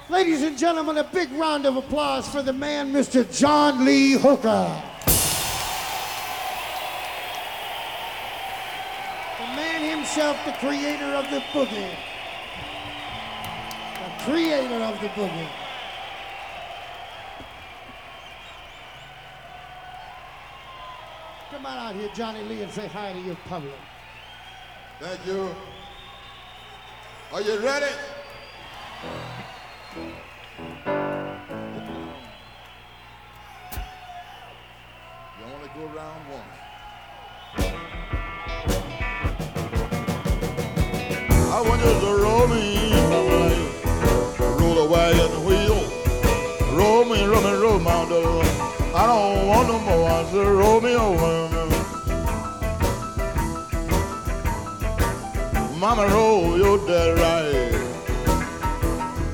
Ladies and gentlemen, a big round of applause for the man, Mr. John Lee Hooker. The man himself, the creator of the boogie. The creator of the boogie. Come on out here, Johnny Lee, and say hi to your public. Thank you. Are you ready? You only go round once. I want you to roll me, roll the wagon wheel. Roll me, my dog. I don't want no more. I said, roll me over. Mama, roll your dead right.